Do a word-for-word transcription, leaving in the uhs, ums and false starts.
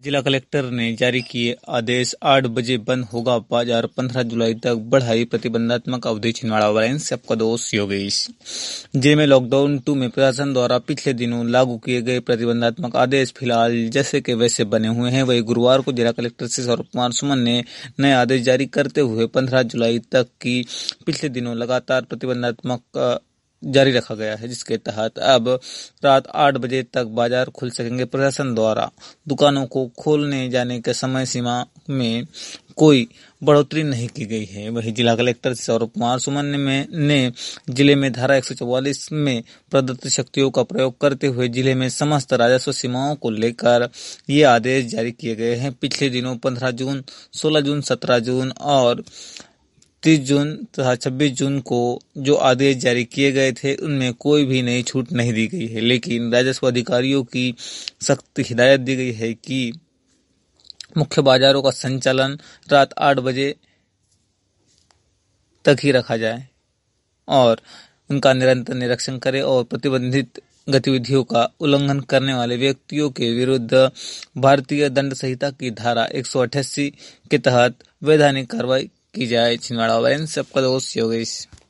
जिला कलेक्टर ने जारी किए आदेश, आठ बजे बंद होगा बाजार, पंद्रह जुलाई तक बढ़ाई प्रतिबंधात्मक अवधि। छिंदवाड़ा वायरस से आपका दोस्त योगेश। जिले में लॉकडाउन टू में प्रशासन द्वारा पिछले दिनों लागू किए गए प्रतिबंधात्मक आदेश फिलहाल जैसे के वैसे बने हुए हैं। वही गुरुवार को जिला कलेक्टर श्री सौरभ कुमार सुमन ने नए आदेश जारी करते हुए पंद्रह जुलाई तक की पिछले दिनों लगातार प्रतिबंधात्मक जारी रखा गया है, जिसके तहत अब रात आठ बजे तक बाजार खुल सकेंगे। प्रशासन द्वारा दुकानों को खोलने जाने के समय सीमा में कोई बढ़ोतरी नहीं की गई है। वहीं जिला कलेक्टर सौरभ कुमार सुमन ने, ने जिले में धारा एक सौ चौवालीस में प्रदत्त शक्तियों का प्रयोग करते हुए जिले में समस्त राजस्व सीमाओं को लेकर ये आदेश जारी किए गए हैं। पिछले दिनों पंद्रह जून, सोलह जून, सत्रह जून और तीस जून तथा छब्बीस जून को जो आदेश जारी किए गए थे उनमें कोई भी नई छूट नहीं दी गई है, लेकिन राजस्व अधिकारियों की सख्त हिदायत दी गई है कि मुख्य बाजारों का संचालन रात आठ बजे तक ही रखा जाए और उनका निरंतर निरीक्षण करें और प्रतिबंधित गतिविधियों का उल्लंघन करने वाले व्यक्तियों के विरुद्ध भारतीय दंड संहिता की धारा एक सौ अट्ठासी के तहत वैधानिक कार्रवाई की जाए। छिंदवाड़ा वायरस से आपका दोस्त योगेश।